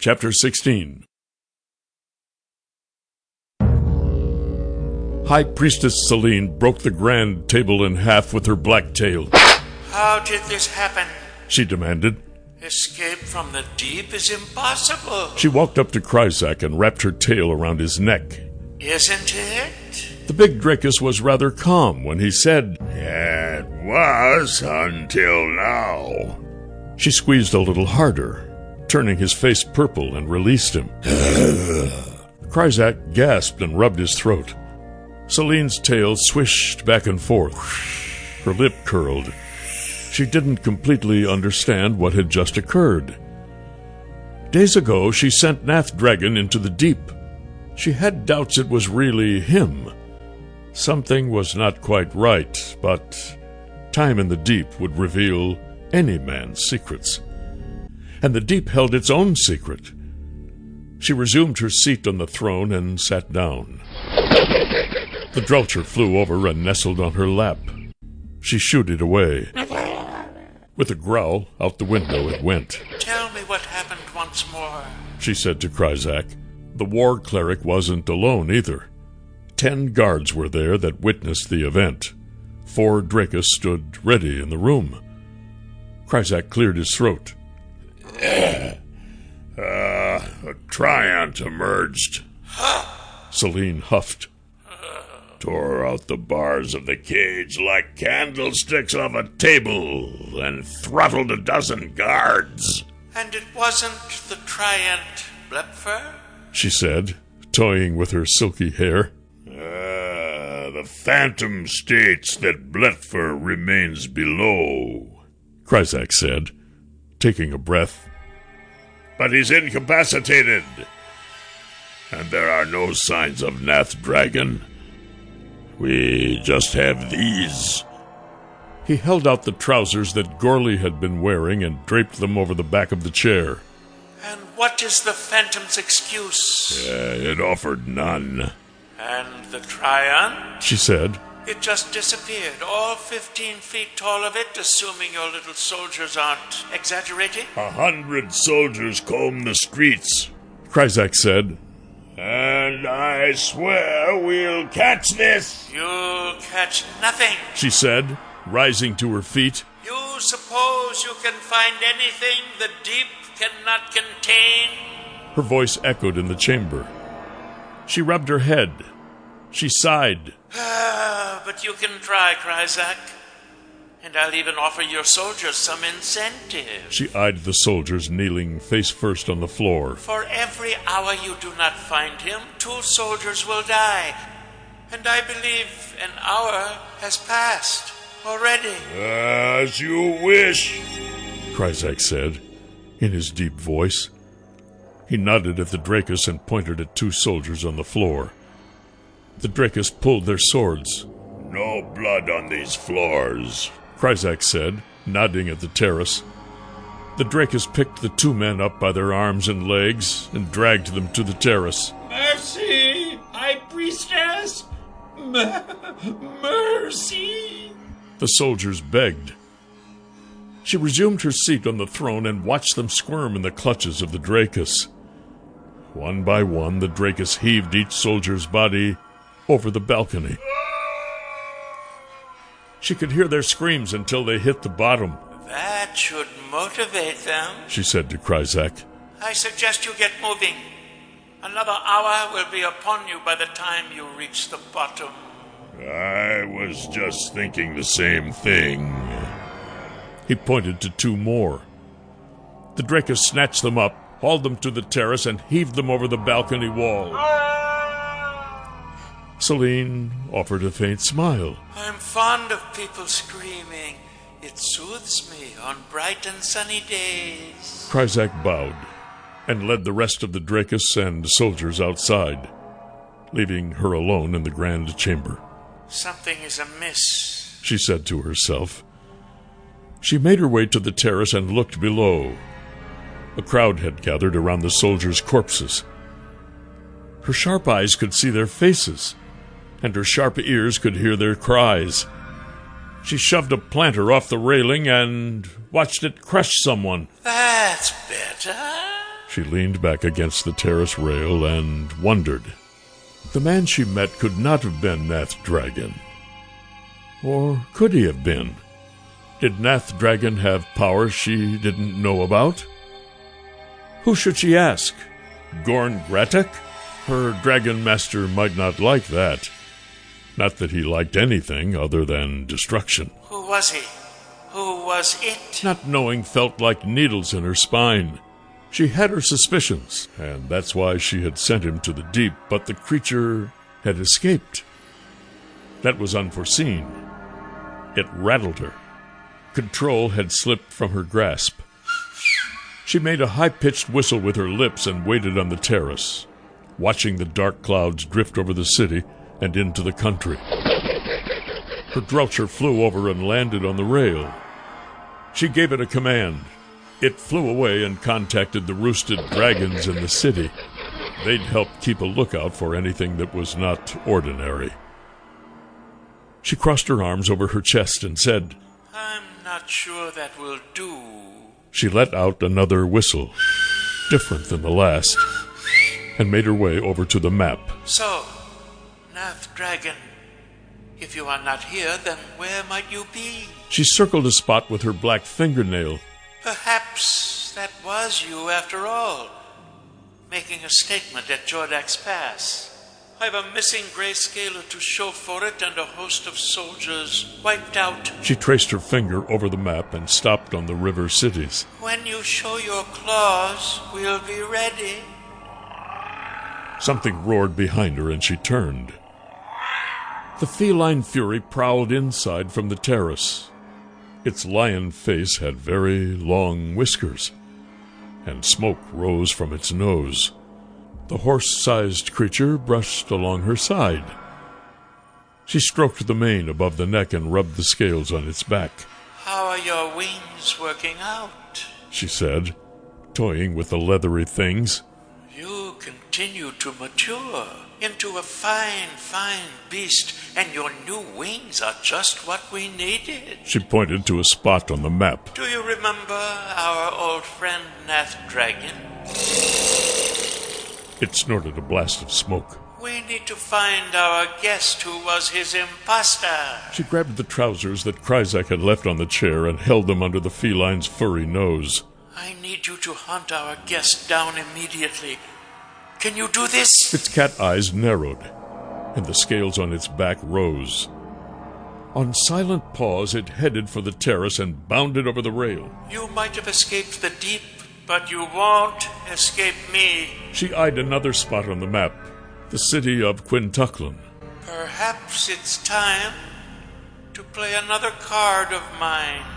Chapter 16. High Priestess Selene broke the grand table in half with her black tail. How did this happen? She demanded. Escape from the deep is impossible. She walked up to Kryzak and wrapped her tail around his neck. Isn't it? The big Drakus was rather calm when he said, "It was until now." She squeezed a little harder, turning his face purple, and released him. Kryzak gasped and rubbed his throat. Selene's tail swished back and forth. Her lip curled. She didn't completely understand what had just occurred. Days ago, she sent Nath Dragon into the deep. She had doubts it was really him. Something was not quite right, but time in the deep would reveal any man's secrets. And the deep held its own secret. She resumed her seat on the throne and sat down. The Drelcher flew over and nestled on her lap. She shooed it away. With a growl, out the window it went. Tell me what happened once more, she said to Kryzak. The war cleric wasn't alone either. 10 guards were there that witnessed the event. 4 Drakus stood ready in the room. Kryzak cleared his throat. A Triant emerged. Selene huffed. Tore out the bars of the cage like candlesticks off a table and throttled a dozen guards. And it wasn't the Triant Blepfer? She said, toying with her silky hair. The Phantom states that Blepfer remains below, Kryzak said, taking a breath. But he's incapacitated. And there are no signs of Nath Dragon. We just have these. He held out the trousers that Gorley had been wearing and draped them over the back of the chair. And what is the Phantom's excuse? It offered none. And the Triant? She said. It just disappeared, all 15 feet tall of it, assuming your little soldiers aren't exaggerating? 100 soldiers comb the streets, Kryzak said. And I swear we'll catch this. You'll catch nothing, she said, rising to her feet. You suppose you can find anything the deep cannot contain? Her voice echoed in the chamber. She rubbed her head. She sighed. But you can try, Kryzak. And I'll even offer your soldiers some incentive. She eyed the soldiers kneeling face first on the floor. For every hour you do not find him, 2 soldiers will die. And I believe an hour has passed already. As you wish, Kryzak said, in his deep voice. He nodded at the Drakus and pointed at 2 soldiers on the floor. The Drakus pulled their swords. No blood on these floors, Kryzak said, nodding at the terrace. The Drakus picked the 2 men up by their arms and legs and dragged them to the terrace. Mercy, High Priestess! Mercy! The soldiers begged. She resumed her seat on the throne and watched them squirm in the clutches of the Drakus. One by one, the Drakus heaved each soldier's body over the balcony. She could hear their screams until they hit the bottom. That should motivate them, she said to Kryzak. I suggest you get moving. Another hour will be upon you by the time you reach the bottom. I was just thinking the same thing. He pointed to 2 more. The Drakus snatched them up, hauled them to the terrace, and heaved them over the balcony wall. Selene offered a faint smile. I'm fond of people screaming. It soothes me on bright and sunny days. Kryzak bowed and led the rest of the Drakus and soldiers outside, leaving her alone in the grand chamber. Something is amiss, she said to herself. She made her way to the terrace and looked below. A crowd had gathered around the soldiers' corpses. Her sharp eyes could see their faces, and her sharp ears could hear their cries. She shoved a planter off the railing and watched it crush someone. That's better, She leaned back against the terrace rail and wondered. The man she met could not have been Nath Dragon. Or could he have been? Did Nath Dragon have powers she didn't know about? Who should she ask? Gorn Gratek? Her dragon master might not like that. Not that he liked anything other than destruction. Who was he? Who was it? Not knowing felt like needles in her spine. She had her suspicions, and that's why she had sent him to the deep, but the creature had escaped. That was unforeseen. It rattled her. Control had slipped from her grasp. She made a high-pitched whistle with her lips and waited on the terrace, watching the dark clouds drift over the city and into the country. Her Droucher flew over and landed on the rail. She gave it a command. It flew away and contacted the roosted dragons in the city. They'd help keep a lookout for anything that was not ordinary. She crossed her arms over her chest and said, I'm not sure that will do. She let out another whistle, different than the last, and made her way over to the map. So, Nath Dragon, if you are not here, then where might you be? She circled a spot with her black fingernail. Perhaps that was you after all, making a statement at Jordax Pass. I've a missing Grayscaler to show for it and a host of soldiers wiped out. She traced her finger over the map and stopped on the river cities. When you show your claws, we'll be ready. Something roared behind her and she turned. The feline fury prowled inside from the terrace. Its lion face had very long whiskers, and smoke rose from its nose. The horse-sized creature brushed along her side. She stroked the mane above the neck and rubbed the scales on its back. How are your wings working out? She said, toying with the leathery things. You continue to mature into a fine, fine beast, and your new wings are just what we needed. She pointed to a spot on the map. Do you remember our old friend Nath Dragon? It snorted a blast of smoke. We need to find our guest who was his imposter. She grabbed the trousers that Kryzak had left on the chair and held them under the feline's furry nose. I need you to hunt our guest down immediately. Can you do this? Its cat eyes narrowed, and the scales on its back rose. On silent paws, it headed for the terrace and bounded over the rail. You might have escaped the deep, but you won't escape me. She eyed another spot on the map, the city of Quintuclan. Perhaps it's time to play another card of mine.